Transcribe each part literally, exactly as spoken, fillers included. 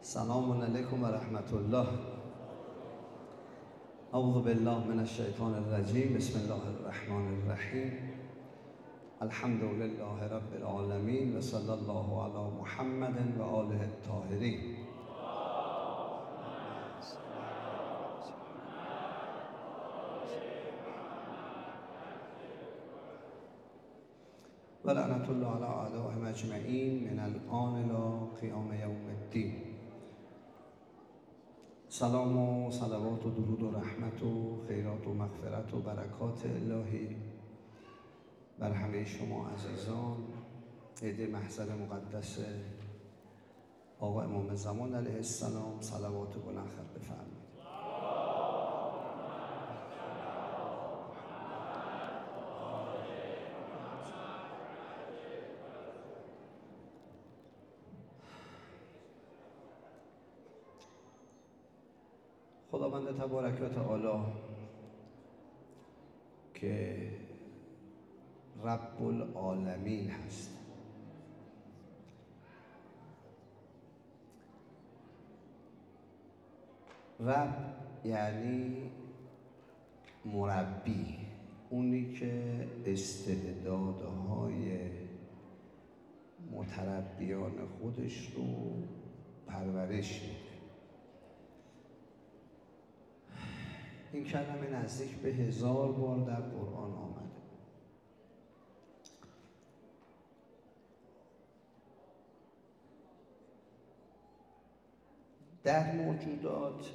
سلام علیکم و رحمت الله. اعوذ بالله من الشیطان الرجیم. بسم الله الرحمن الرحیم. الحمد لله رب العالمین و صلی الله علی محمد و آله الطاهرین. و لعنت الله علی اعدائهم اجمعین من الآن الی قیام یوم الدین. سلام و صلوات و درود و رحمت و خیرات و مغفرت و برکات الهی بر همه شما عزیزان، عید محضر مقدس آقا امام زمان علیه السلام صلوات بلند خط بفرمایید. خداوند تبارک و تعالی که رب العالمین هست، رب یعنی مربی، اونی که استعدادهای متربیان خودش رو پرورش میده. این کلمه نزدیک به هزار بار در قرآن آمده. در موجودات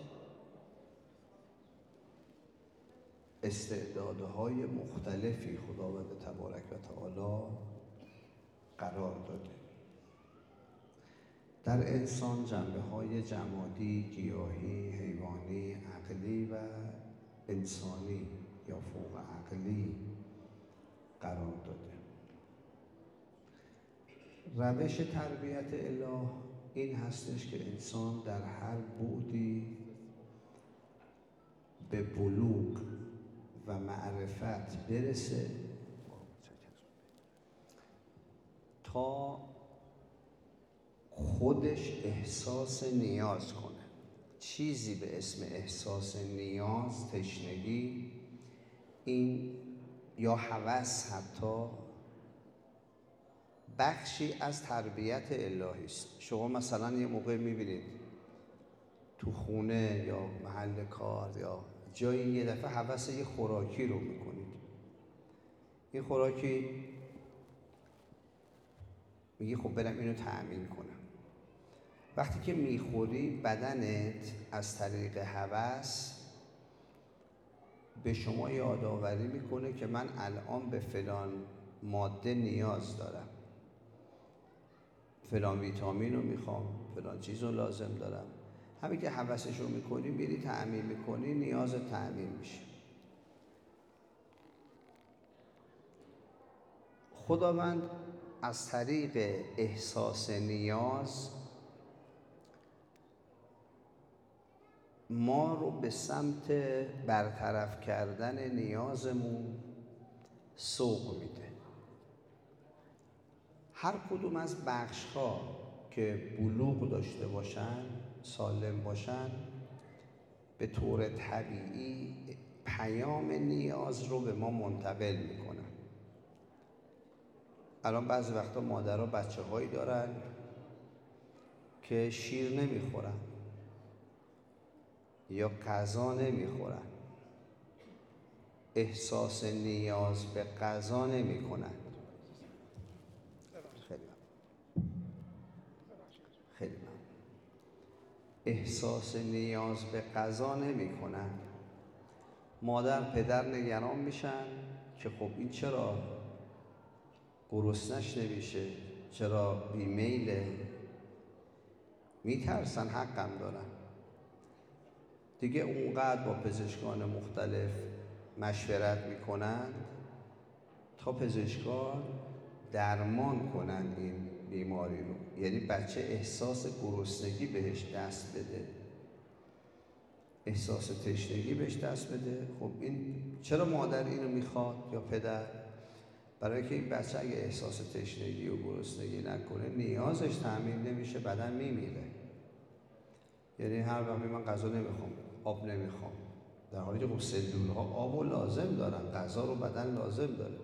استعدادهای مختلفی خداوند تبارک و تعالی قرار داده. در انسان جنبه‌های جمادی، گیاهی، حیوانی، عقلی و انسانی یا فوق عقلی قرار داده. روش تربیت اله این هستش که انسان در هر بعدی به بلوغ و معرفت برسه تا خودش احساس نیاز کنه. چیزی به اسم احساس نیاز، تشنگی، این یا هوس حتی بخشی از تربیت الهی است. شما مثلا یه موقع میبینید تو خونه یا محل کار یا جایی یه دفعه هوس یه خوراکی رو میکنید. این خوراکی میگی خب برم اینو تأمین کنم. وقتی که میخوری بدنت از طریق هوس به شما یادآوری میکنه که من الان به فلان ماده نیاز دارم، فلان ویتامین رو میخوام، فلان چیز رو لازم دارم. همین که هوسش رو میکنی میری تأمین میکنی، نیاز تأمین میشه. خداوند از طریق احساس نیاز ما رو به سمت برطرف کردن نیازمون سوق میده. هر کدوم از بخش‌ها که بلوغ داشته باشن، سالم باشن، به طور طبیعی پیام نیاز رو به ما منتقل میکنن. الان بعضی وقتا مادرها بچه هایی دارن که شیر نمیخورن یا غذا نمیخورن، احساس نیاز به غذا نمیکنن. خیلی خیلی ممنون. احساس نیاز به غذا نمیکنن. مادر پدر نگران میشن که خب این چرا گرسنش نمیشه، چرا بیمیله، میترسن، حقم دارن دیگه. اونقدر با پزشکان مختلف مشورت میکنن تا پزشکان درمان کنن این بیماری رو. یعنی بچه احساس گرسنگی بهش دست بده، احساس تشنگی بهش دست بده. خب این چرا مادر اینو میخواد یا پدر؟ برای که این بچه اگه احساس تشنگی و گرسنگی نکنه نیازش تأمین نمیشه، بدن میمیره. یعنی هر وقت من غذا نمیخوام، آب نمیخوام، در حالی که خب سلول‌ها آب رو لازم دارن، غذا رو بدن لازم داره.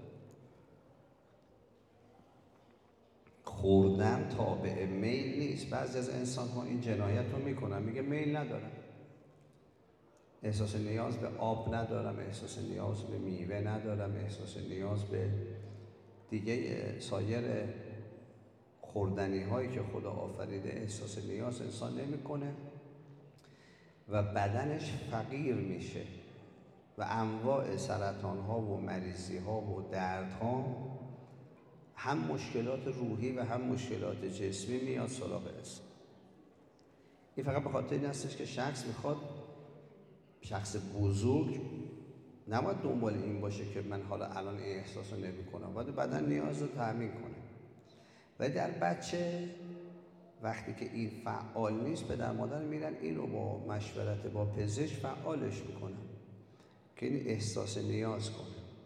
خوردن تابع میل نیست. بعضی از انسان‌ها این جنایت رو میکنن، میگه میل ندارم، احساس نیاز به آب ندارم، احساس نیاز به میوه ندارم، احساس نیاز به دیگه سایر خوردنی هایی که خدا آفریده احساس نیاز انسان نمیکنه و بدنش فقیر میشه و انواع سرطان ها و مریضی ها و درد ها، هم مشکلات روحی و هم مشکلات جسمی میاد سراغ انسان. این فقط به خاطر این هستش که شخص میخواد، شخص بزرگ نباید دنبال این باشه که من حالا الان این احساس رو نمی کنم، باید بدن نیاز رو تأمین کنه. و در بچه وقتی که این فعال نیست، پدر مادر میرن این رو با مشورت با پزشک فعالش میکنن که این احساس نیاز کنه.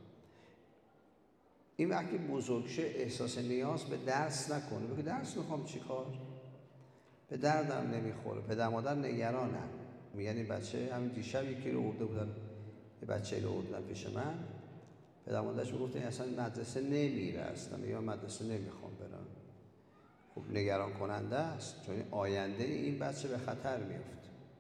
این وقتی بزرگ شه احساس نیاز به درس نکنه، بگه درس میخوام چیکار؟ به دردم نمیخوره. پدر مادر نگرانن، میگن این بچه، همین دیشب یکی رو آورده بودن، یه بچه رو آوردن پیش من، پدر مادرش گفت این اصلا مدرسه نمیره، اصلا یا مدرسه نمیخوام برم. خب نگران کننده است، چون آینده این بچه به خطر میفته.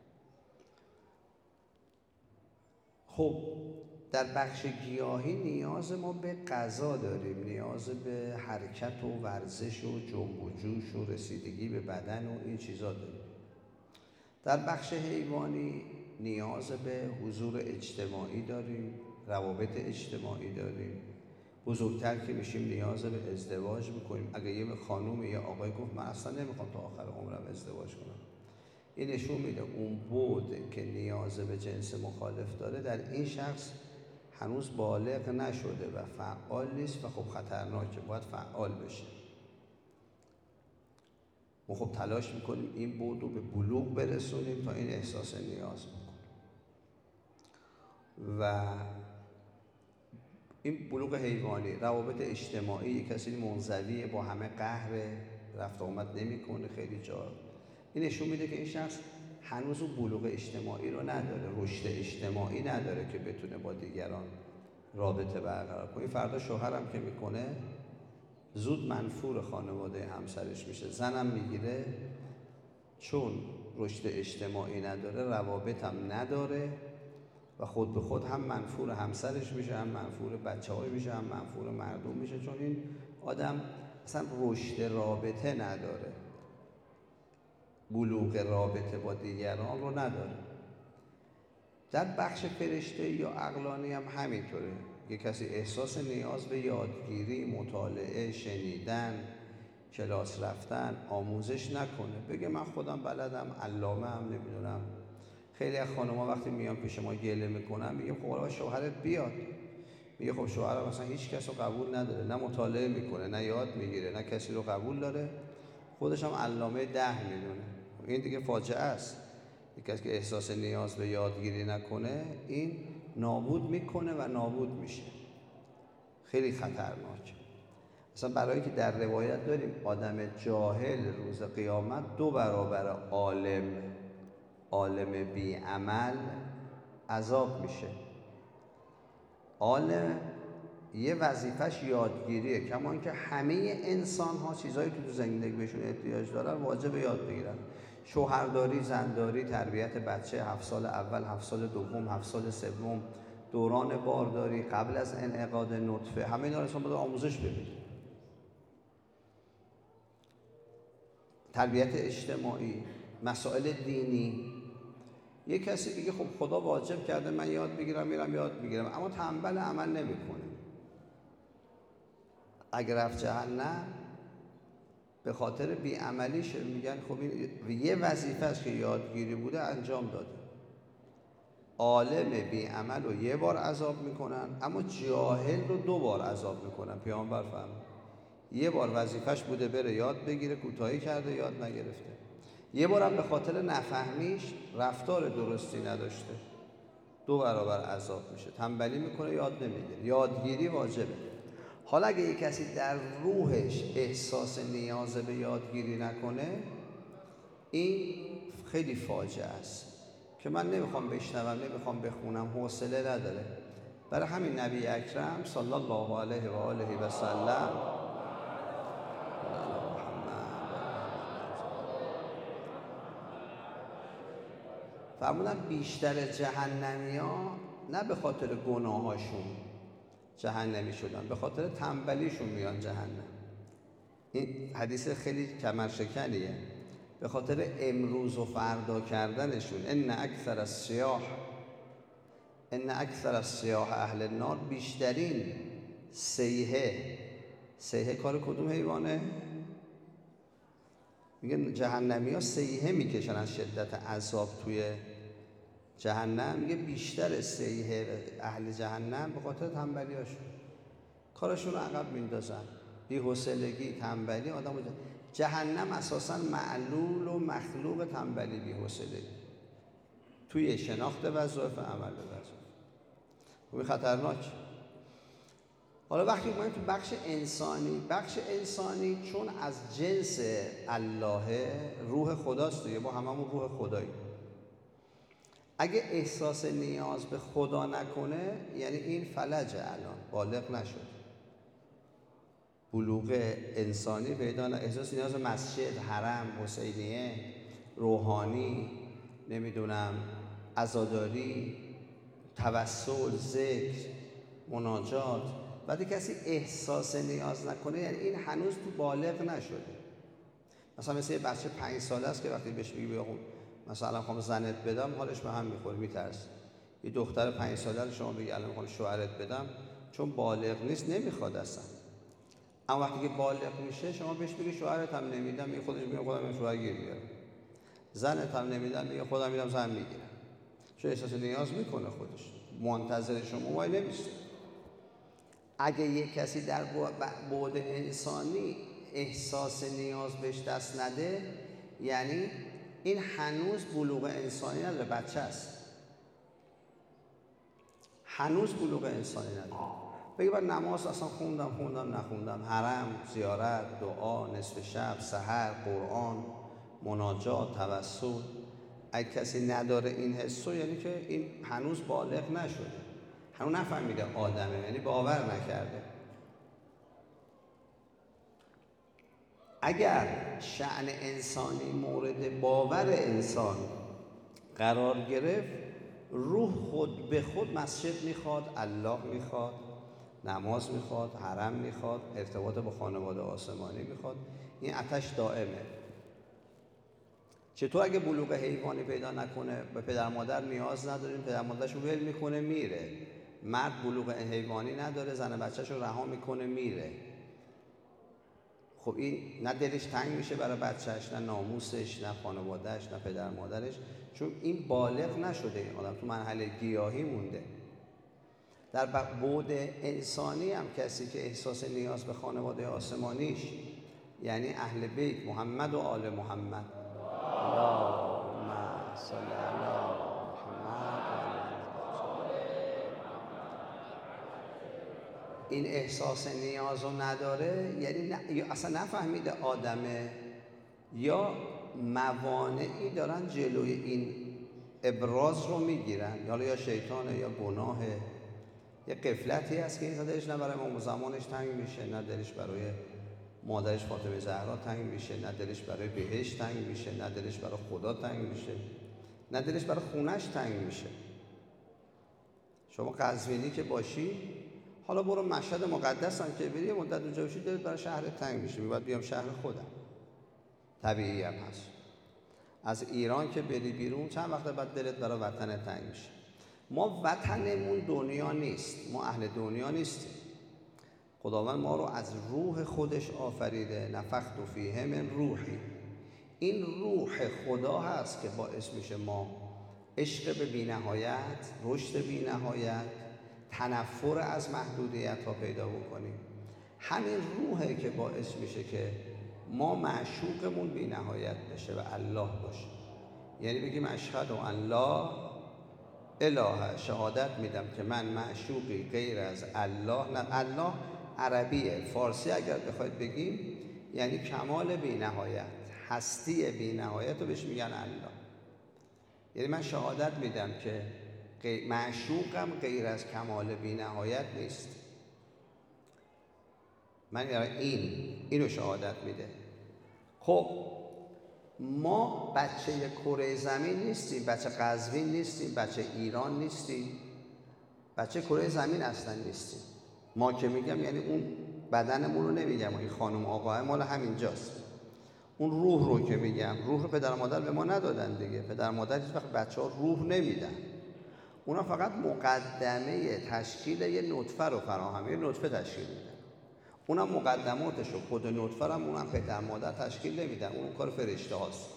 خب در بخش گیاهی نیاز ما به غذا داریم، نیاز به حرکت و ورزش و جنب و جوش و رسیدگی به بدن و این چیزا داریم. در بخش حیوانی نیاز به حضور اجتماعی داریم، روابط اجتماعی داریم. بزرگتر که میشیم نیاز به ازدواج میکنیم. اگه یه خانوم یا آقای گفت من اصلا نمیخوام تا آخر عمرم ازدواج کنم، این نشون میده اون بود که نیاز به جنس مخالف داره در این شخص هنوز بالغ نشده و فعال نیست و خب خطرناکه، باید فعال بشه. ما خب تلاش میکنیم این بود رو به بلوغ برسونیم تا این احساس نیاز بکنیم. و این بلوغ حیوانی، روابط اجتماعی، کسی منزویه، با همه قهر، رفت آمد نمیکنه خیلی جا، این نشون میده که این شخص هنوز اون بلوغ اجتماعی رو نداره، رشد اجتماعی نداره که بتونه با دیگران رابطه برقرار کنه. فردا شوهرم که میکنه زود منفور خانواده همسرش میشه، زنم میگیره چون رشد اجتماعی نداره، روابط هم نداره و خود به خود هم منفور همسرش میشه، هم منفور بچه‌هاش میشه، هم منفور مردم میشه، چون این آدم اصلا رشد رابطه نداره، بلوغ رابطه با دیگران رو نداره. در بخش فرشته یا عقلانی هم همینطوره. یه کسی احساس نیاز به یادگیری، مطالعه، شنیدن، کلاس رفتن، آموزش نکنه، بگه من خودم بلدم، علامه هم، نمیدونم. خیلی از خانم‌ها وقتی میان پیش ما گله میکنن، میگه خب شوهرت بیاد، میگه خب شوهرم مثلا هیچ کس رو قبول نداره، نه مطالعه میکنه، نه یاد میگیره، نه کسی رو قبول داره، خودش هم علامه ده میدونه. این دیگه فاجعه است. یک کسی که احساس نیاز به یادگیری نکنه، این نابود میکنه و نابود میشه. خیلی خطرناکه. مثلا برای که در روایت داریم آدم جاهل روز قیامت دو برابر عالم، عالم بی عمل عذاب میشه. عالم یه وظیفش یادگیریه، کما که همه انسان ها چیزایی که تو زندگی بهشون احتیاج دارن واجب یاد بگیرن. شوهرداری، زنداری، تربیت بچه، هفت سال اول، هفت سال دوم، هفت سال سوم، دوران بارداری، قبل از انعقاد نطفه، همه اینا رو انسان باید آموزش ببینه. تربیت اجتماعی، مسائل دینی. یه کسی دیگه خب خدا واجب کرده من یاد بگیرم، میرم یاد میگیرم، اما تنبل عمل نمیکنه. اگر رفت جهنم به خاطر بیعملیش، میگن خب این یه وظیفه است که یادگیری بوده انجام داده. عالم بیعمل رو یه بار عذاب میکنن، اما جاهل رو دو بار عذاب میکنن. پیامبر فرمود یه بار وظیفش بوده بره یاد بگیره، کوتاهی کرده، یاد نگرفته. یه بارم به خاطر نفهمیش، رفتار درستی نداشته، دو برابر عذاب میشه. تنبلی میکنه، یاد نمیگیره. یادگیری واجبه. حالا اگه یک کسی در روحش احساس نیاز به یادگیری نکنه، این خیلی فاجعه است که من نمیخوام بشنوم، نمیخوام بخونم، حوصله نداره. برای همین نبی اکرم صلی الله علیه و آله و سلم فرمودن بیشتر جهنمی ها نه به خاطر گناهاشون جهنمی شدن، به خاطر تنبلیشون میان جهنم. این حدیث خیلی کمرشکنیه. به خاطر امروز و فردا کردنشون. ان اکثر السیاح ان اکثر السیاح اهل النار، بیشترین سیحه. سیحه کار کدوم حیوانه؟ میگه جهنمی ها سیحه میکشن از شدت عذاب توی جهنم. میگه بیشتر سیحه اهل جهنم به خاطر تنبلی هاشون، کارشون رو عقب میندازن، بی‌حوصلگی، تنبلی. آدم جهنم اساساً معلول و مخلوق تنبلی، بی‌حوصلگی توی شناخت وظایف، عمل وظایف. خب خطرناک. حالا وقتی ما تو بخش انسانی، بخش انسانی چون از جنس الله، روح خداست دیگه، ما هممون روح خدایی. اگه احساس نیاز به خدا نکنه یعنی این فلجه، الان بالغ نشد، بلوغ انسانی پیدا نه. احساس نیاز به مسجد، حرم، حسینیه، روحانی، نمیدونم عزاداری، توسل، ذکر، مناجات. وقتی کسی احساس نیاز نکنه یعنی این هنوز تو بالغ نشده. مثلا مثل یه بچه پنج ساله است که وقتی بهش بگی بیا مثلا میخوام زنت بدم، حالش به هم میخوره، میترسه. یه دختر پنج ساله رو شما بگی الان میخوام شوهرت بدم، چون بالغ نیست نمیخواد اصلا. اما وقتی که بالغ میشه شما بهش بگی شوهرت هم نمیدم، میگه خودش میگه خودم شوهر گیر میارم. زنت هم نمیدم، میگه خودم میدم زن میگیرم. چون احساس نیاز میکنه خودش، منتظر شما وای نمیشه. اگه یک کسی در بعد انسانی احساس نیاز بهش دست نده یعنی این هنوز بلوغ انسانی نداره، بچه است، هنوز بلوغ انسانی نداره. بگه بعد نماز اصلا خوندم خوندم نخوندم، حرم، زیارت، دعا، نصف شب، سحر، قرآن، مناجات، توسل. اگه کسی نداره این حسو یعنی که این هنوز بالغ نشده، هنوز نفهمیده آدمه، یعنی باور نکرده. اگر شأن انسانی مورد باور انسان قرار گرفت، روح خود به خود مسجد میخواد، الله میخواد، نماز میخواد، حرم میخواد، ارتباط با خانواده آسمانی میخواد. این آتش دائمه. چطور اگه بلوغ حیوانی پیدا نکنه، به پدر مادر نیاز نداریم، پدر مادرش رو ول میکنه میره. مرد بلوغ حیوانی نداره، زن بچه‌ش رو رها میکنه میره. خب این نه دلش تنگ میشه برای بچه‌ش، نه ناموسش، نه خانواده‌اش، نه پدر مادرش، چون این بالغ نشده. این آدم تو مرحله گیاهی مونده. در بعد انسانی هم کسی که احساس نیاز به خانواده آسمانیش یعنی اهل بیت محمد و آل محمد، اللهم صل علی محمد، این احساس نیاز رو نداره یعنی نه، یا اصلا نفهمیده آدمه، یا موانعی دارن جلوی این ابراز رو میگیرن، یا یا شیطانه یا گناهه، یه غفلتی هست که این دلش نه برای امام زمانش تنگ میشه، نه دلش برای مادرش فاطمه زهرا تنگ میشه، نه دلش برای بهشت تنگ میشه، نه دلش برای خدا تنگ میشه، نه دلش برای خونش تنگ میشه. شما قزوینی که باشی، حالا برو مشهد مقدس هم که بری، مدت اونجا باشی، دلت برای شهر تنگ میشه، میباید بیام شهر خودم. طبیعی هم هست. از ایران که بری بیرون چند وقت بعد دلت برای وطن تنگ میشه. ما وطنمون دنیا نیست، ما اهل دنیا نیستیم. خداوند ما رو از روح خودش آفریده، نفخت فیه من روحی. این روح خدا هست که باعث میشه ما عشق به بی‌نهایت، رشد بی‌نهایت، تنفر از محدودیت ها پیدا بکنیم. همین روحه که باعث میشه که ما معشوقمون بی‌نهایت بشه و الله باشه. یعنی بگیم اشهد ان لا اله، شهادت میدم که من معشوقی غیر از الله نه. الله عربیه، فارسی اگر بخواید بگیم یعنی کمال بی‌نهایت، هستی بی‌نهایت رو بهش میگن الله. یعنی من شهادت میدم که معشوقم غیر از کمال بی نهایت نیست. من این اینو شهادت میده. خب ما بچه کره زمین نیستیم، بچه قزوین نیستیم، بچه ایران نیستیم، بچه کره زمین اصلا نیستیم. ما که میگم یعنی اون بدنمون رو نمیگم، این خانم آقاه مال همینجاست. اون روح رو که میگم، روح رو پدر و مادر به ما ندادن دیگه. پدر و مادر هیچ وقت بچه ها روح نمیدن، اونا فقط مقدمه تشکیل یه نطفه رو فراهم، یه نطفه تشکیل میدن. اونم مقدماتش رو خود نطفه هم اونم پدر مادر تشکیل نمیدن، اون کار فرشته هاست.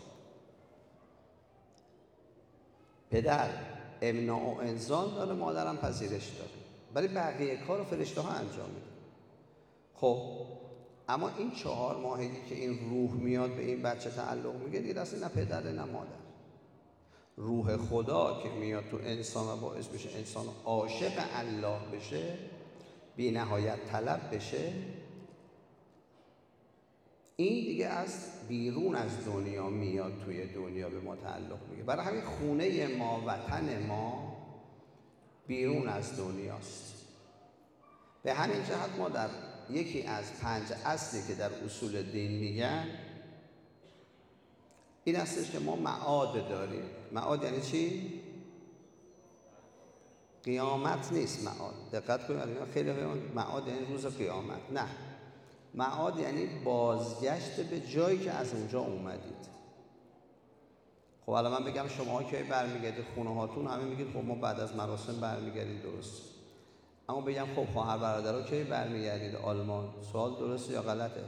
پدر امناع و انزال داره، مادرم پذیرش داره، ولی بقیه کار رو فرشته ها انجام میدن. خب اما این چهار ماهگی که این روح میاد به این بچه تعلق میگه، دیگه اصلا نه پدر نه مادر. روح خدا که میاد تو انسان و باعث بشه انسان عاشق الله بشه، بی نهایت طلب بشه، این دیگه از بیرون از دنیا میاد توی دنیا به ما تعلق میگه. برای همین خونه ما، وطن ما بیرون از دنیاست. به همین جهت ما در یکی از پنج اصلی که در اصول دین میگن این هستش که ما معاد داریم. معاد یعنی چی؟ قیامت نیست معاد. دقت کنید، خیلی معاد یعنی روز قیامت. نه، معاد یعنی بازگشت به جایی که از اونجا اومدید. خب الان من بگم شما کی برمیگردید خونه هاتون، همه میگید خب ما بعد از مراسم برمیگردید، درست. اما بگم خب خواهر برادرها کی برمیگردید آلمان، سوال درسته یا غلطه؟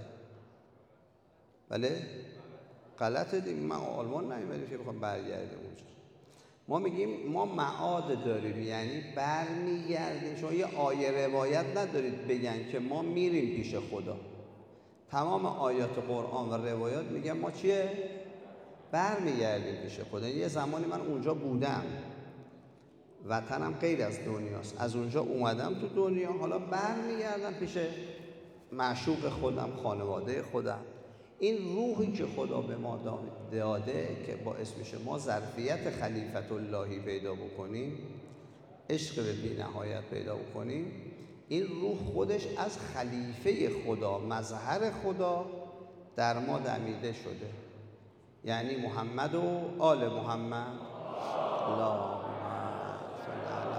بله؟ غلطه دیگه. من آلمان نمیبریم که بخوام برگردیم اونجا. ما میگیم ما معاد داریم، یعنی برمیگردیم. شما یه آیه روایت ندارید بگن که ما میریم پیش خدا. تمام آیات قرآن و روایات میگن ما چیه؟ برمیگردیم پیش خدا. یه زمانی من اونجا بودم، وطنم غیر از دنیاست، از اونجا اومدم تو دنیا، حالا برمیگردم پیش معشوق خودم، خانواده خودم. این روحی که خدا به ما داده که باعث میشه ما ظرفیت خلیفت اللهی پیدا بکنیم، عشق به بی نهایت پیدا بکنیم، این روح خودش از خلیفه خدا، مظهر خدا در ما دمیده شده. یعنی محمد و آل محمد. اللهم صل علی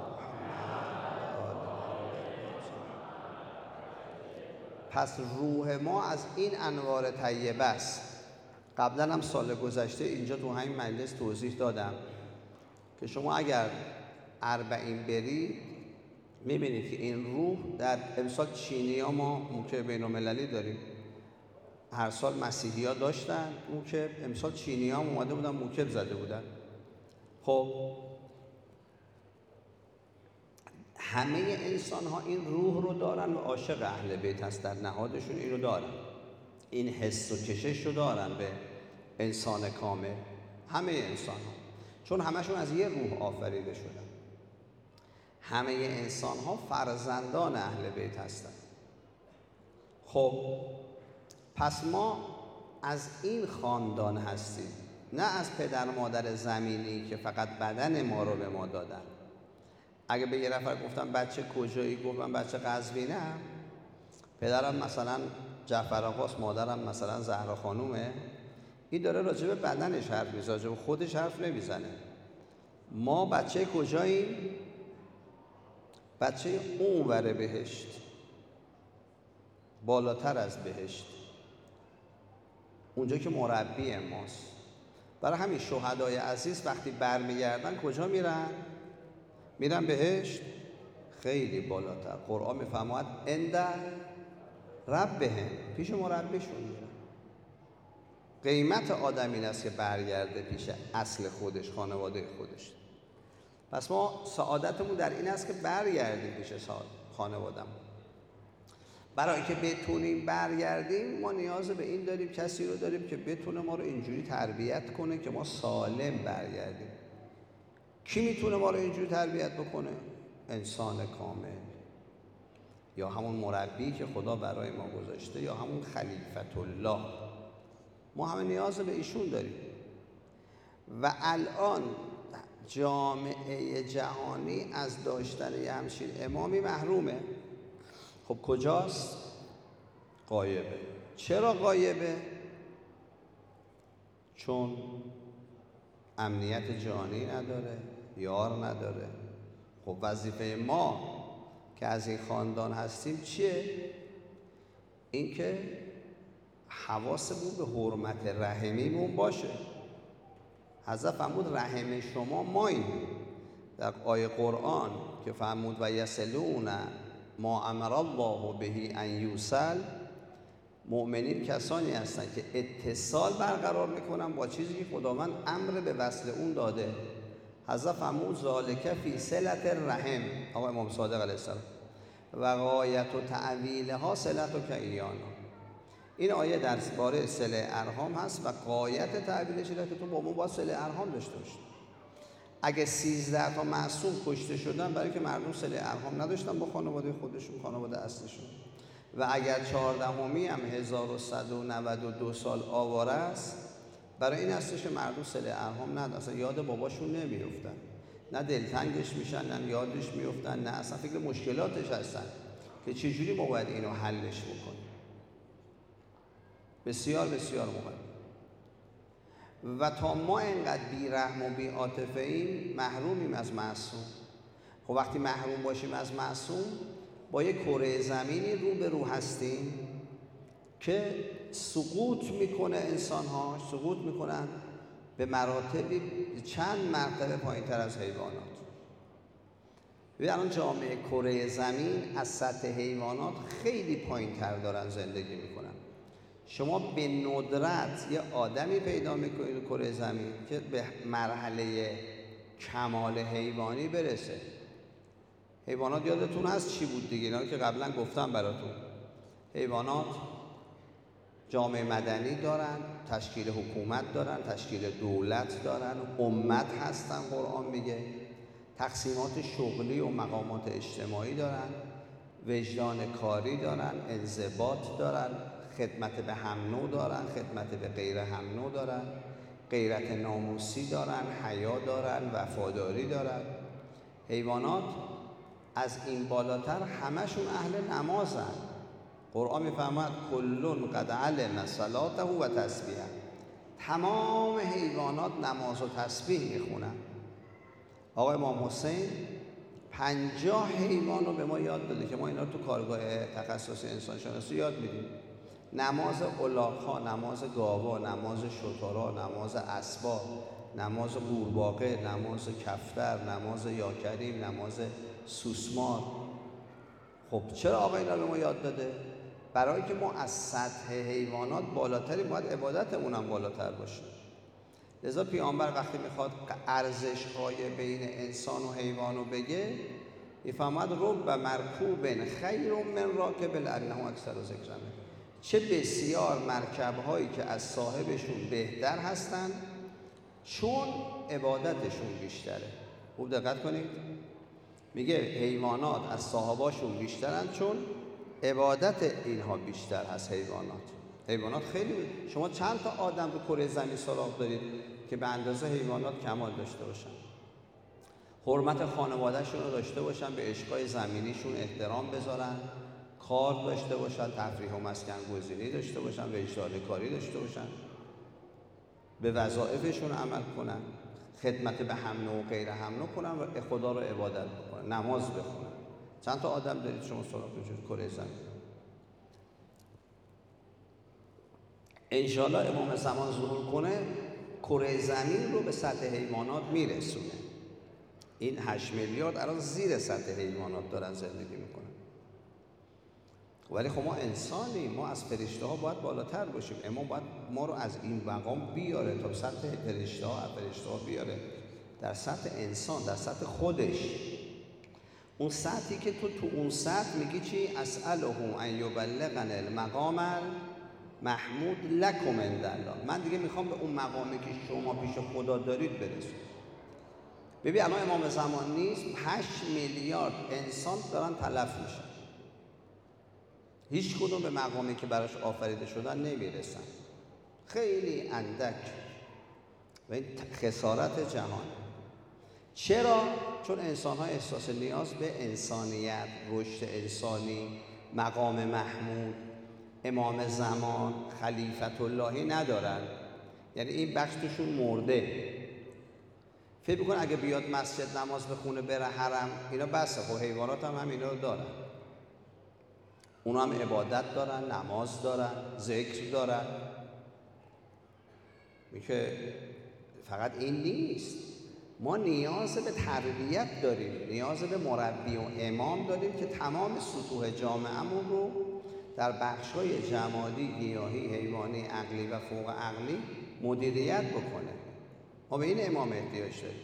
محمد. پس روح ما از این انوار طیبه است. قبلا هم سال گذشته اینجا تو همین مجلس توضیح دادم که شما اگر اربعین برید میبینید که این روح در امسال چینی ها، ما موکب بین المللی داریم، هر سال مسیحی ها داشتن موکب، امسال چینی ها اومده بودن موکب زده بودن. خب همه انسان ها این روح رو دارن و عاشق اهل بیت هست، در نهادشون این رو دارن، این حس و کشش رو دارن به انسان کامل. همه انسان ها، چون همشون از یه روح آفریده شدن. همه انسان ها فرزندان اهل بیت هستن. خب پس ما از این خاندان هستیم، نه از پدر مادر زمینی که فقط بدن ما رو به ما دادن. اگه به یه نفر گفتم بچه کجایی، گفتم بچه قزوینم، پدرم مثلا جعفر آقاست، مادرم مثلا زهرا خانومه، این داره راجع به بدنش حرف میزنه، راجع به خودش حرف نمیزنه. ما بچه کجاییم؟ بچه اونور بهشت، بالاتر از بهشت، اونجا که مربی ماست. برای همین شهدای عزیز وقتی برمیگردن کجا میرن؟ میرن بهشت، خیلی بالاتر. قرآن میفرماید عند ربهم، پیش مربیشون میرن. قیمت آدم این است که برگرده پیش اصل خودش، خانواده خودش. پس ما سعادتمون در این است که برگردیم پیش خانواده‌مون. برای که بتونیم برگردیم ما نیاز به این داریم، کسی رو داریم که بتونه ما رو اینجوری تربیت کنه که ما سالم برگردیم. کی میتونه ما رو اینجوری تربیت بکنه؟ انسان کامل، یا همون مربی که خدا برای ما گذاشته، یا همون خلیفت الله. ما همه نیاز به ایشون داریم. و الان جامعه جهانی از داشتن یه همچین امامی محرومه. خب کجاست؟ غایبه. چرا غایبه؟ چون امنیت جهانی نداره، یار نداره. خب وظیفه ما که از این خاندان هستیم چیه؟ اینکه حواسمون به حرمت رحمیمون باشه. حضرت فرمود رحم شما ماییم. در آیه قرآن که فرمود و یصلون ما امر الله به ان یوصل، مؤمنین کسانی هستند که اتصال برقرار میکنن با چیزی که خداوند امر به وصل اون داده. حضرت فرمود ذالک فی صلة الرحم، آقا امام صادق علیه السلام، و غایت و تعویلها صلت و کیانا. این آیه در باره صله ارحام هست و غایت تعبیرش اینه که تو با ما باید صله ارحام داشته باشی. اگه سیزده تا معصوم کشته شدن برای که مردم صله ارحام نداشتن با خانواده خودشون، خانواده اصلشون، و اگر چهاردهمی هم هزار و صد و نود و دو سال آواره است، برای این هستش که مردم صله ارحام ندارن، اصلا یاد باباشون نمیافتن، نه دلتنگش میشن، نه یادش میافتن، نه اصلا فکر مشکلاتش هستن که چجوری ما باید اینو حلش بکنیم. بسیار بسیار مهم. و تا ما اینقدر بی‌رحم و بی‌عاطفه ایم محرومیم از معصوم. خب وقتی محروم باشیم از معصوم، با یک کره زمینی رو به رو هستیم که سقوط میکنه، انسان‌ها سقوط میکنن به مراتبی چند مرتبه پایین‌تر از حیوانات. ببین الان جامعه کره زمین از سطح حیوانات خیلی پایین‌تر دارن زندگی میکنن. شما به ندرت یه آدمی پیدا میکنید کره زمین که به مرحله کمال حیوانی برسه. حیوانات یادتون هست چی بود دیگه، اینا که قبلا گفتم براتون. حیوانات جامعه مدنی دارن، تشکیل حکومت دارن، تشکیل دولت دارن، امت هستن، قرآن میگه، تقسیمات شغلی و مقامات اجتماعی دارن، وجدان کاری دارن، انضباط دارن، خدمت به هم نوع دارن، خدمت به غیر هم نوع دارن، غیرت ناموسی دارن، حیا دارن، وفاداری دارن. حیوانات از این بالاتر همشون اهل نمازن. قرآن میفرماید کلون قد علم صلاته و تسبیحه. تمام حیوانات نماز و تسبیح میخونن. آقای امام حسین پنجاه حیوان رو به ما یاد داده که ما اینا رو تو کارگاه تخصص انسان شناسی یاد میدیم. نماز الاغ‌ها، نماز گاوا، نماز شترها، نماز اسبا، نماز قورباغه، نماز کفتر، نماز یاکریم، نماز سوسمار. خب چرا آقا اینا به ما یاد داده؟ برای که ما از سطح حیوانات بالاتری، باید عبادتمون هم بالاتر باشه. لذا پیامبر وقتی میخواد ارزش‌های بین انسان و حیوان رو بگه، میفهمد رب مرکوب خیر من راکب لانه اکثر ذکرنه. چه بسیار مرکب‌هایی که از صاحبشون بهتر هستن چون عبادتشون بیشتره. خوب دقت کنید، میگه حیوانات از صاحباشون بیشترن چون عبادت اینها بیشتر هست. حیوانات حیوانات خیلی، شما چند تا آدم رو کره زمین سراغ دارید که به اندازه حیوانات کمال داشته باشن، حرمت خانوادهشون رو داشته باشن، به عشقای زمینیشون احترام بذارن، کار داشته باشن، تفریح و مسکن گزینی داشته باشن، وجدان کاری داشته باشن، به وظایفشون عمل کنن، خدمت به هم نوع و غیر هم نوع کنن و خدا رو عبادت بکنن، نماز بخونن. چند تا آدم دارید شما سراغتون کره زمین؟ انشالله امام زمان ظهور کنه کره زمین رو به سطح حیوانات میرسونه. این هشت میلیارد الان زیر سطح حیوانات دارن زندگی میکنن. ولی خب ما انسانیم، ما از فرشته ها باید بالاتر باشیم. امام باید ما رو از این مقام بیاره تا سطح فرشته ها، از فرشته ها بیاره در سطح انسان، در سطح خودش. اون سطحی که تو تو اون سطح میگی چی؟ اسألهم ان یبلغن المقام محمود لکم عند الله. من دیگه میخوام به اون مقامی که شما پیش خدا دارید برسید. ببین الان امام زمان نیست، هشت میلیارد انسان دارن تلف میشن، هیچ کدوم به مقامی که براش آفریده شدن نمیرسن، خیلی اندک. و این خسارت جهان. چرا؟ چون انسان ها احساس نیاز به انسانیت، رشد انسانی، مقام محمود، امام زمان، خلیفت اللهی ندارن. یعنی این بخش توشون مرده. فکر بکن اگه بیاد مسجد نماز بخونه بره حرم، اینا بسه. خب حیوانات هم هم اینا رو دارن، اونا هم عبادت دارن، نماز دارن، ذکر دارن. میگه فقط این نیست، ما نیاز به تربیت داریم، نیاز به مربی و امام داریم که تمام سطوح جامعه‌مون رو در بخش‌های جمادی، گیاهی، حیوانی، عقلی و فوق عقلی مدیریت بکنه. ما به این امام احتیاج داریم.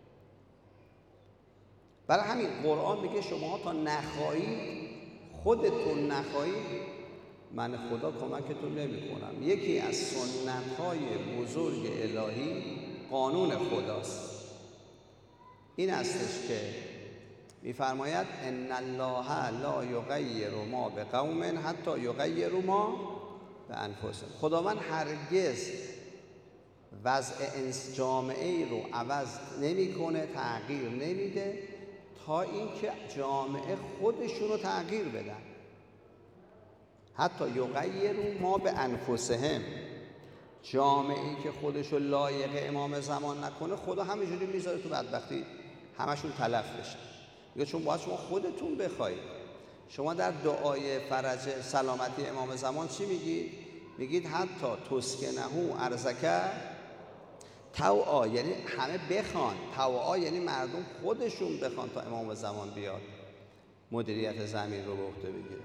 برای همین قرآن میگه شما تا نخواهید، خودتون نخواهید، من خدا کمکتون نمی کنم. یکی از سنت‌های بزرگ الهی قانون خداست. این هستش که می‌فرماید ان الله لا یغیر ما بقوم حتی یغیروا ما بانفسهم. خداوند هرگز وضع جامعه ای رو عوض نمی‌کنه، تغییر نمیده تا اینکه جامعه خودشون رو تغییر بدن. حتی یغیروا ما بانفسهم، جامعه‌ای که خودشو لایق امام زمان نکنه خدا همینجوری میذاره تو بدبختی همشون تلف بشن. میگه چون باید شما خودتون بخواید. شما در دعای فرج سلامتی امام زمان چی میگید؟ میگید حتی تسکنهو ارزکه طوعا، یعنی همه بخوان. طوعا یعنی مردم خودشون بخوان تا امام زمان بیاد مدیریت زمین رو به عهده بگیره.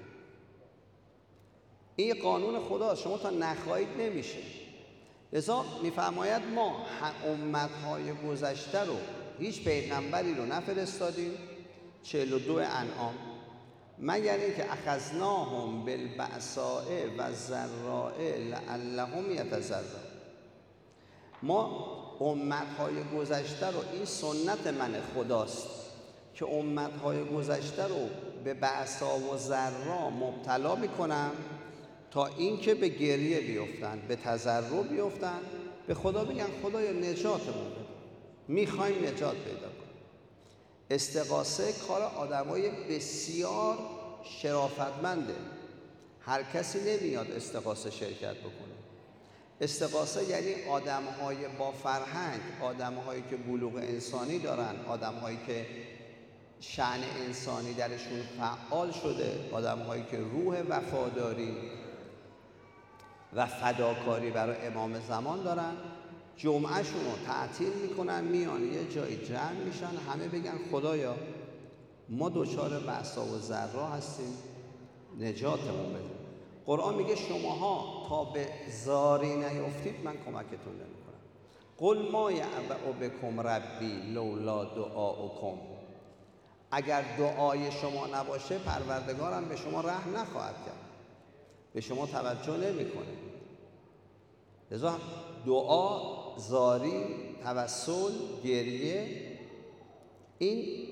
این قانون خداست، شما تا نخواهید نمیشه. لذا میفرماید ما امتهای گذشته رو هیچ پیغمبری رو نفرستادیم، چهل و دو انعام، مگر اینکه اخذناهم بالبأساء و ضراء لعلهم یتضرعون. ما امتهای گذشته رو، این سنت من خداست که امتهای گذشته رو به بأسا و ضرا مبتلا میکنم تا اینکه به گریه بیفتن، به تضرع بیفتن، به خدا بگن خدایا نجاتمون بده، میخوایم نجات پیدا کنیم. استغاثه کار آدمای بسیار شرافتمنده. هر کسی نمیاد استغاثه شرکت بکنه. استغاثه یعنی آدمهای با فرهنگ، آدمهایی که بلوغ انسانی دارن، آدمهایی که شأن انسانی درشون فعال شده، آدمهایی که روح وفاداری و فداکاری برای امام زمان دارن، جمعهشون رو تعطیل میکنن، میان یه جایی جمع میشن، همه بگن خدایا ما دوچار بأسا و ضرا هستیم، نجاتمون بده. قرآن میگه شماها تا به زاری نیفتید من کمکتون نمیکنم. قل ما یعبأ بکم ربی لولا دعاؤکم. اگر دعای شما نباشه پروردگارم به شما رحم نخواهد کرد، به شما توجه نمیکنه. لذا دعا، زاری، توسل، گریه، این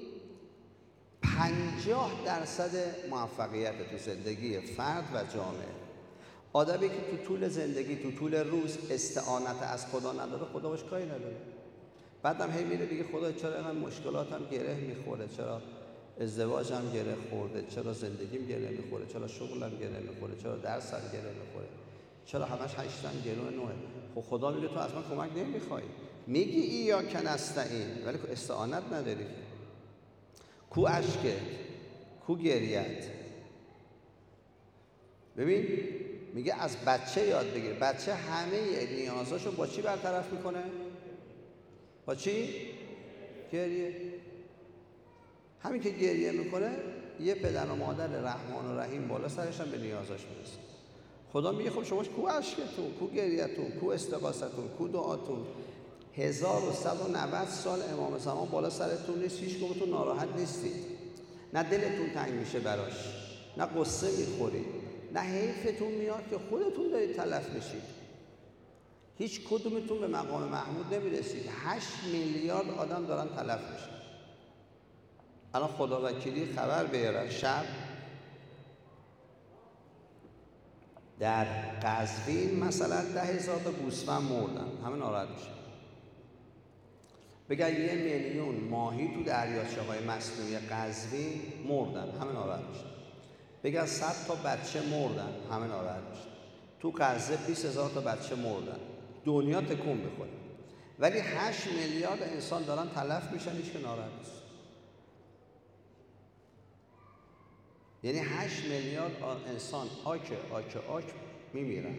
پنجاه درصد موفقیت تو زندگی فرد و جامعه. آدمی که تو طول زندگی، تو طول روز استعانت از خدا نداره، خدا باش کاری نداره. بعدم هی میره بگه خدا چرا اینقدر مشکلاتم گره میخوره، چرا ازدواجم گره خورده، چرا زندگیم گره میخوره، چرا شغلم گره میخوره، چرا درسم گره میخوره، چرا همش هشتن گلو نوه. خب خدا میگه تو از من کمک نمیخوای، میگی ایاک نستعین ولی استعانت نداری. کو اشکت، کو گریت. ببین میگه از بچه یاد بگیر. بچه همه نیازاشو با چی برطرف میکنه؟ با چی؟ گریه. همین که گریه میکنه یه پدر و مادر رحمان و رحیم بالا سرش هم به نیازاش میرسه. خدا میگه خب شما کو اشکتون، کو گریتون، کو استغاثتون، کو دعاتون. هزار و صد و نود سال امام زمان بالا سرتون نیست، هیچ کدومتون ناراحت نیستید، نه دلتون تنگ میشه براش، نه قصه میخورید، نه حیفتون میاد که خودتون دارید تلف میشید. هیچ کدومتون به مقام محمود نمیرسید. هشت میلیارد آدم دارن تلف میشن. الان خدا وکیلی خبر بیارن شب در قزوین مثلا ده هزار تا گوسفند مردن، همه ناراحت میشن. بگن یه میلیون ماهی تو دریاچه‌های مصنوعی قزوین مردن، همه ناراحت میشن. بگن صد تا بچه مردن، همه ناراحت میشن. تو غزه بیست هزار تا بچه مردن، دنیا تکون میخوره. ولی هشت میلیارد انسان دارن تلف میشن، هیچ که ناراحت نیست. یعنی هشت میلیارد انسان آک آک آک میمیرن،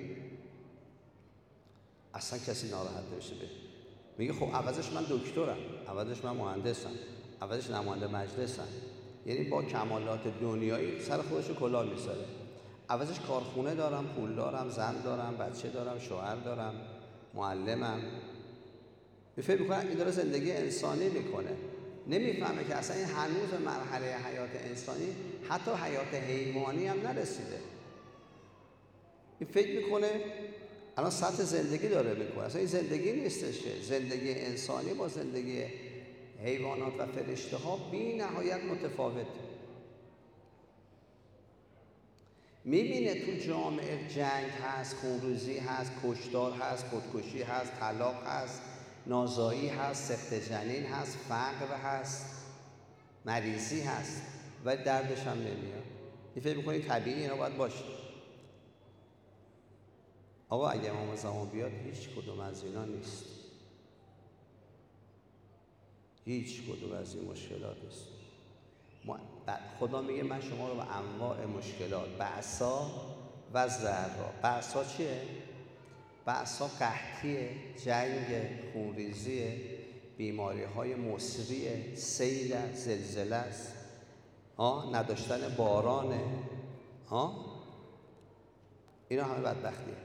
اصلا کسی ناراحت نمیشه. میگه خب عوضش من دکترم، عوضش من مهندسم، عوضش نماینده مجلسم، یعنی با کمالات دنیایی سر خودش کلاه میذاره. عوضش کارخونه دارم، پول دارم، زن دارم، بچه دارم، شوهر دارم، معلمم. می فکر میکنه این داره زندگی انسانی میکنه، نمیفهمه که اصلا این هنوز مرحله حیات انسانی، حتی حیات حیوانی هم نرسیده. این فکر میکنه الان سطح زندگی داره میکنه، اصلا این زندگی نیستش که. زندگی انسانی با زندگی حیوانات و فرشته ها بی نهایت متفاوت. میبینه تو جامعه جنگ هست، خونریزی هست، کشتار هست، خودکشی هست، طلاق هست، نازایی هست، سقط جنین هست، فقر هست، مریضی هست، ولی دردش هم نمیاد. این فکر میکنه طبیعی اینا باید باشه. آقا اگه امام زمان بیاد هیچ کدوم از اینا نیست، هیچ کدوم از این مشکلات نیست. خدا میگه من شما رو به انواع مشکلات، بأسا و ضرا. بأسا چیه؟ بأسا قحطیه، جنگ، خونریزیه، بیماری های مسریه، سیل، زلزله است، نداشتن بارانه، ها اینا همه بدبختیه.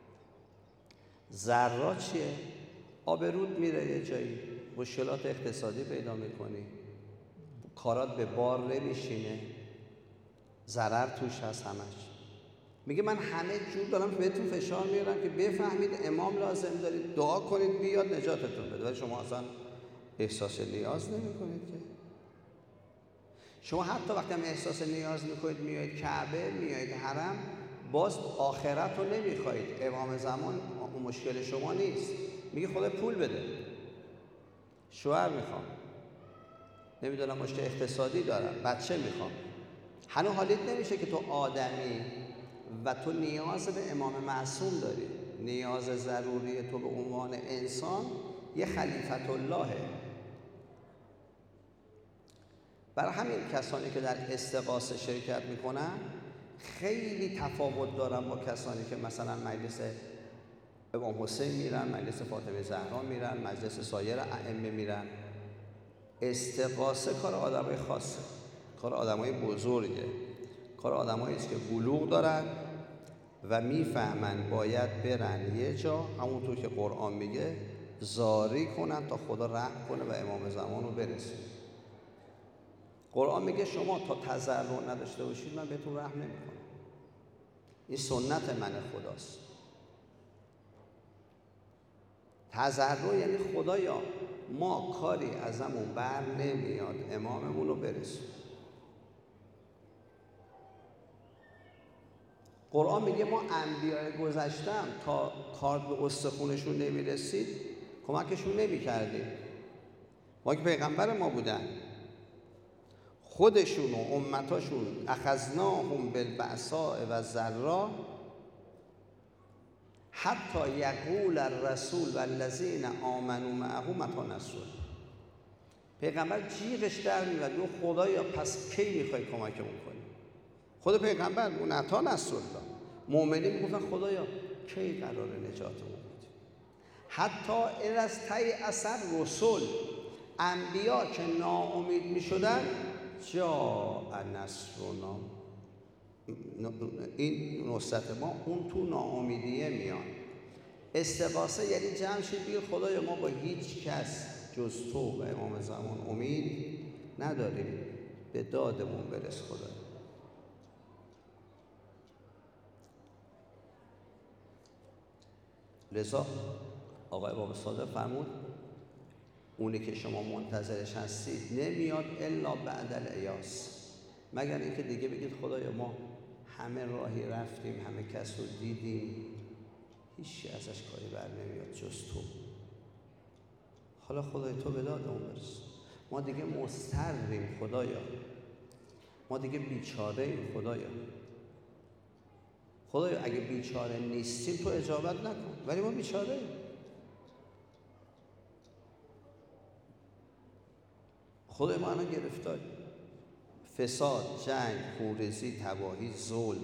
ضرا چیه؟ آبرود میره یه جایی، مشکلات اقتصادی پیدا میکنی، کارات به بار نمیشینه، ضرر توش هست همش. میگه من همه جور دارم بهتون فشار میارم که بفهمید امام لازم دارید، دعا کنید بیاد نجاتتون بده، ولی شما اصلا احساس نیاز نمیکنید که. شما حتی وقتی هم احساس نیاز میکنید میایید کعبه، میایید حرم، باز آخرت رو نمیخواید. امام زمان مشکل شما نیست، میگه خدا پول بده، شوهر میخوام، نمیدونم مشکل اقتصادی دارم، بچه میخوام. هنوز حالیت نمیشه که تو آدمی و تو نیاز به امام معصوم داری. نیاز ضروری تو به عنوان انسان یه خلیفت اللهه. برای همین کسانی که در استغاثه شرکت میکنن خیلی تفاوت دارن با کسانی که مثلا مجلس امام حسین میرن، مجلس فاطمه زهرا میرن، مجلس سایر ائمه میرن. استغاثه کار آدمای خاصه، کار آدمای بزرگه، کار آدمایی است که بلوغ دارن و میفهمن باید برن یه جا، همونطور که قرآن میگه زاری کنن تا خدا رحم کنه و امام زمان رو برسونه. قرآن میگه شما تا تضرع نداشته باشید من بهتون رحم نمیکنم. این سنت من خداست. تضرع یعنی خدایا ما کاری ازمون بر نمیاد اماممون رو برسون. قرآن میگه ما انبیاء گذشتم تا کار به استخونشون نمیرسید کمکشون نمیکردیم. ما که پیغمبر ما بودن، خودشون و امتاشون اخذناهم بالبأساء و ضراء حتی یقول الرسول والذین آمنوا معه متی نصر الله. پیغمبر جیغش در میاد میگه خدایا پس کی میخوای کمکمون کنی؟ خود پیغمبر اون عطا نصر الله، مؤمنین میگفتن خدایا کی قرار نجاتمون بدی؟ حتی این از تی اثر رسول، انبیا که ناامید میشدن جاء نصرنا، این نصرت ما اون تو ناامیدیه میان. استغاثه یعنی جمع شید بگید خدایا ما با هیچ کس جز تو و امام زمان امید نداریم، به دادمون برس خدا. لذا آقای باب صادق فرمود اونی که شما منتظرش هستید نمیاد الا بعد الایاس، مگر اینکه دیگه بگید خدایا ما همه راهی رفتیم، همه کس رو دیدیم، هیچی ازش کاری بر نمیاد جز تو. حالا خدای تو به دادمون برس. ما دیگه مضطریم خدایا، ما دیگه بیچاره ایم خدایا. خدایا اگه بیچاره نیستیم تو اجابت نکن، ولی ما بیچاره ایم. خدای ما الان گرفتاریم. فساد، جنگ، خونریزی، تباهی، ظلم،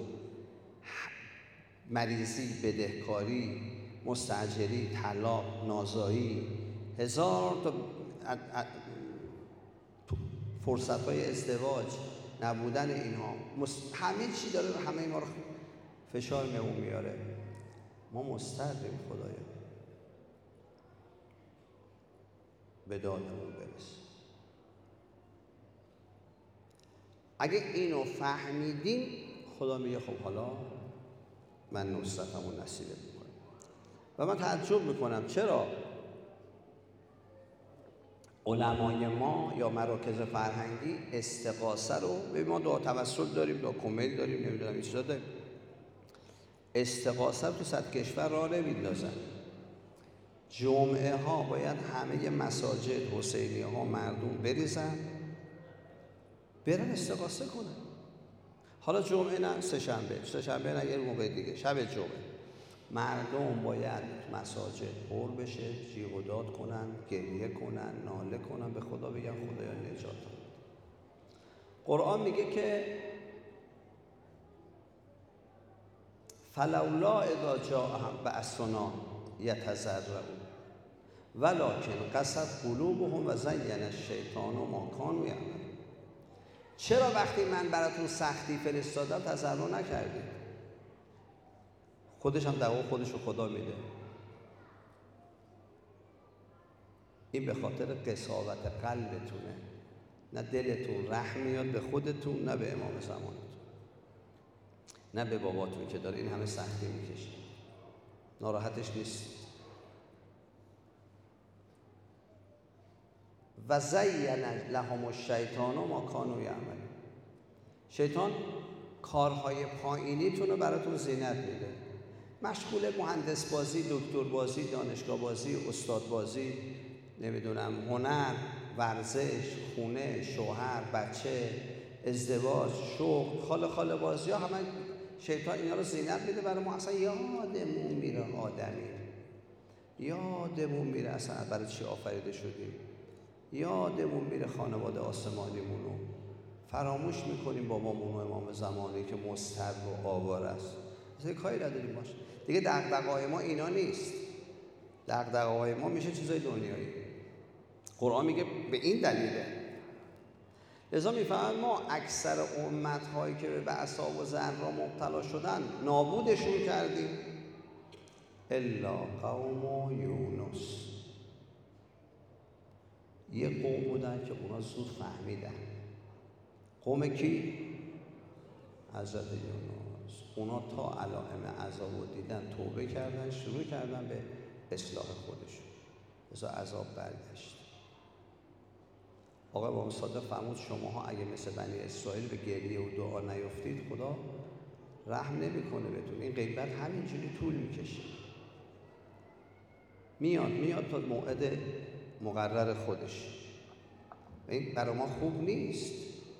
مریضی، بدهکاری، مستاجری، طلاق، نازایی، هزار تا فرصت‌های ازدواج، نبودن اینها، همه چی داره همه ما رو فشار میمون میاره. ما مضطریم خدایا، به دادمون برس. اگه اینو فهمیدیم خدا میگه خب حالا من نصرتمو نصیبت میکنم. و من تعجب میکنم چرا علمای ما یا مراکز فرهنگی استغاثه رو، به ما دعا توسل داریم، دعا کمیل داریم، نمیدونم این چیزا داریم، استغاثه رو تو صد کشور راه نمیندازن. جمعه ها باید همه مساجد حسینی ها مردم بریزن برن استغاثه کنن. حالا جمعه نه، سه شنبه، سه شنبه نه، یه موقع دیگه، شب جمعه مردم باید مساجد پر بشه، جیغ و داد کنن، گریه کنن، ناله کنن، به خدا بگن خدایا نجات بده. قرآن میگه که فلولا اذا جاءهم بأسنا یتضرعون ولکن قست قلوبهم و زین الشیطان ما کانوا یعملون. چرا وقتی من براتون سختی فرستادم تضرع نکردید؟ خودش هم دعوا خودش رو خدا میده. این به خاطر قساوت قلبتونه، نه دلتون رحم میاد به خودتون، نه به امام زمانتون، نه به باباتون که داره این همه سختی میکشه، ناراحتش نیست. و زین لهم الشیطان ما کانوا یعملون. شیطان کارهای پایینیتون رو براتون زینت میده، مشغول مهندس بازی، دکتر بازی، دانشگاه بازی، استاد بازی، نمیدونم هنر، ورزش، خونه، شوهر، بچه، ازدواج، شغل، خاله خاله بازی ها، همه شیطان اینا رو زینت میده برای ما. اصلا یادمون میره آدمی، یادمون میره اصلا برای چی آفریده شدیم، یادمون میره خانواده آسمانیمونو، فراموش میکنیم بابامون و امام زمانی که مضطر و آوار است. اصلا کاری نداریم باشه دیگه. دغدغه‌های ما اینا نیست، دغدغه‌های ما میشه چیزای دنیایی. قرآن میگه به این دلیله. لذا میفهمن ما اکثر امت‌هایی که به بعثا و ضرا مبتلا شدن نابودشون کردیم الا قوم یونس. یه قوم بودن که اونا زود فهمیدن. قوم کی؟ حضرت یونس. اونا تا علائم عذاب رو دیدن توبه کردن، شروع کردن به اصلاح خودشون، لذا عذاب برگشت. آقای بابا صادق فرمود شماها اگه مثل بنی اسرائیل به گریه و دعا نیفتید خدا رحم نمیکنه بهتون. این غیبت همینجوری طول میکشه، میاد میاد تا موعد مقرر خودش. این برای ما خوب نیست.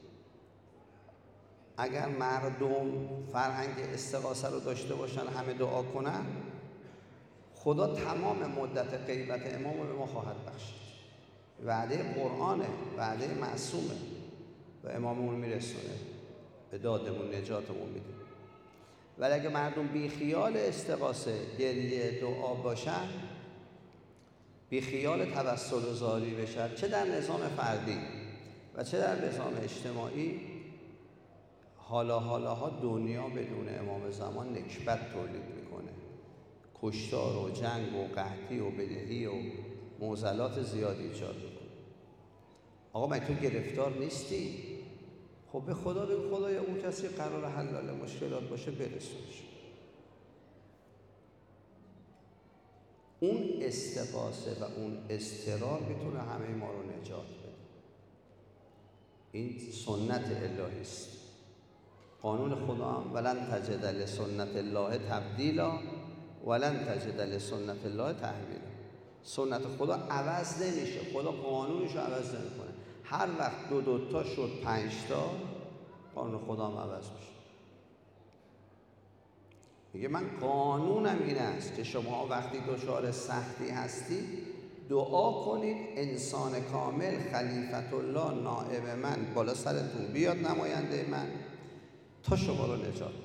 اگر مردم فرهنگ استغاثه رو داشته باشن، همه دعا کنن، خدا تمام مدت غیبت امام رو به ما خواهد بخشید. وعده قرآنه، وعده معصومه و اماممون میرسونه، به دادمون نجاتمون میده. ولی اگه مردم بی خیال استغاثه، گریه، دعا باشن، بی خیال توسل و زاری بشن، چه در نظام فردی و چه در نظام اجتماعی، حالا حالاها دنیا بدون امام زمان نکبت تولید میکنه. کشتار و جنگ و قحطی و بدهی و معضلات زیادی ایجاد میکنه. آقا من تو گرفتار نیستی؟ خب به خدا بگو خدایا اون کسی قرار حل مشکلات باشه برسونش. اون استغاثه و اون اضطرار میتونه همه ما رو نجات بده. این سنت الهی است، قانون خدا هم ولن تجد لسنت الله تبدیلا ولن تجد لسنت الله تحویلا. سنت خدا عوض نمیشه، خدا قانونش رو عوض نمیکنه. هر وقت دو دوتا شد پنج تا، قانون خدا هم عوض میشه. میگه من قانونم این است که شما وقتی دچار سختی هستید دعا کنید انسان کامل خلیفت الله نائب من بالا سرتون بیاد نماینده من تا شما رو نجات بده.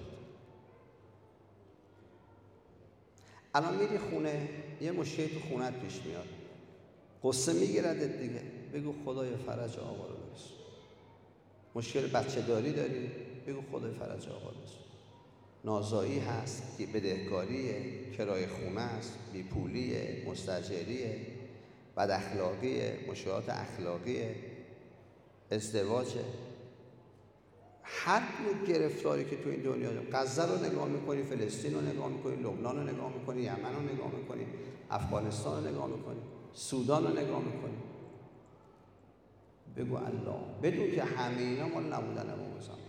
الان میری خونه یه مشکلی تو خونت پیش میاد، قصه میگیردت دیگه، بگو خدای فرج آقا رو برسون. مشکل بچه داری داری، بگو خدای فرج آقا رو برسون. نازایی هست، بدهکاریه، کرای خونه است، بیپولیه، مستاجریه، بد اخلاقیه، مشکلات اخلاقیه، ازدواجه، هر نوع گرفتاری که تو این دنیا داریم. غزه رو نگاه میکنی، فلسطین رو نگاه میکنی، لبنان رو نگاه میکنی، یمن رو نگاه میکنی، افغانستان رو نگاه میکنی، سودان رو نگاه میکنی، بگو الله، بدون که همه اینا مال نبودن امام زمان.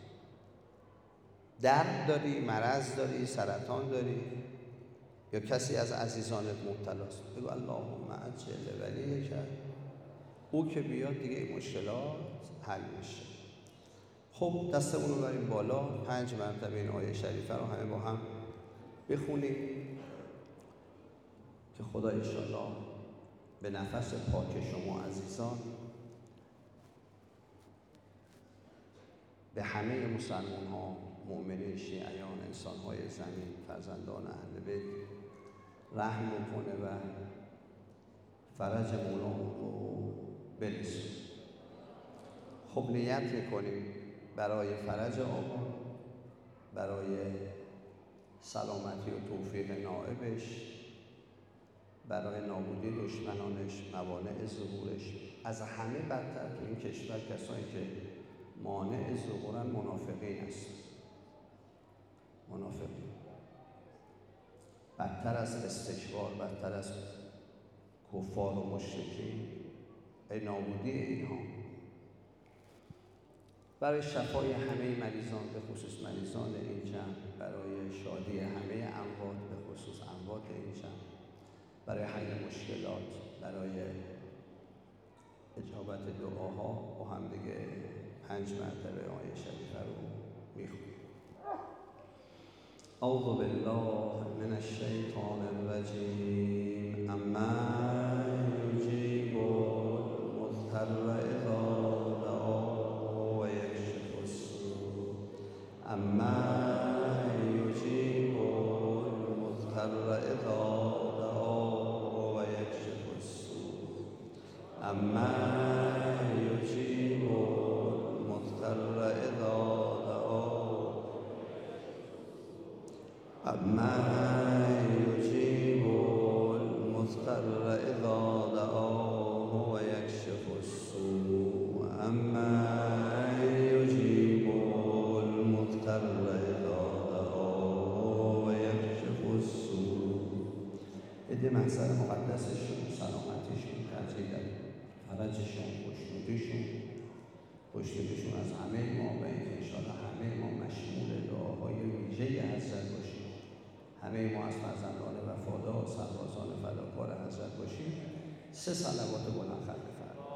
درد داری، مرض داری، سرطان داری، یا کسی از عزیزانت مبتلاست، بگو اللهم عجل ولیک، او که بیاد دیگه این مشکلات حل میشه. خب دستمون رو بریم بالا، پنج مرتبه این آیه شریفه رو همه با هم بخونیم که خدا انشاءالله به نفس پاک شما عزیزان به همه مسلمان ها، مؤمنین، شیعیان، انسان های زمین، فرزندان اهل بیت رحم کنه و فرج مولامون رو برسونه. خب نیت میکنیم برای فرج آقا، برای سلامتی و توفیق نائبش، برای نابودی دشمنانش، موانع ظهورش. از همه بدتر تو این کشور کسایی که مانع ظهورن منافقین هستن. منافقین بدتر از استکبار، بدتر از کفار و مشرکین، ای نابودی اینها. برای شفای همه مریضان، به خصوص مریضان این جمع، برای شادی همه اموات، به خصوص اموات این جمع، برای حل مشکلات، برای اجابت دعاها، با هم دیگه پنج مرتبه آیه شریفه رو میخونیم. اعوذ بالله من الشیطان الرجیم. اما یجیب المضطر اذا دعاه و یکشف السوء. اما یجیب المضطر اذا دعاه و یکشف السوء. اما یجیب المضطر اذا أما يجيب المضطر إذا دعاه ويكشف السوء. أما يجيب المضطر إذا دعاه ويكشف السوء. ایده محضر مقدسشون، سلامتیشون، تجلیل فرجشون، خوشنودیشون، خوشنودیشون از همه ما و اینکه انشاءالله همه ما مشمول دعاهای ویژه حضرت باشیم. همه ما از فرزندان وفادار، سربازان فداکار حضرت باشیم. سه صلوات بلند خلق